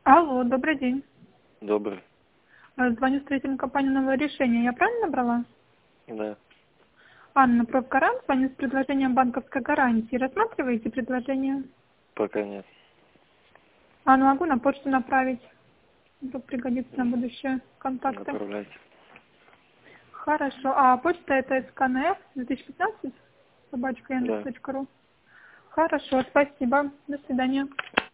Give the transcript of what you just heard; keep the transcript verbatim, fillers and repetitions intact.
Алло, добрый день. Добрый. Э, Звоню строительной компании «Новое решение». Я правильно набрала? Да. Анна Профгарант, звоню с предложением банковской гарантии. Рассматриваете предложение? Пока нет. А, ну, могу на почту направить. Вдруг пригодится на будущее контакты. Направляйте. Хорошо. А почта это sknf две тысячи пятнадцать собачка Да. яндекс точка ру. Хорошо, спасибо. До свидания.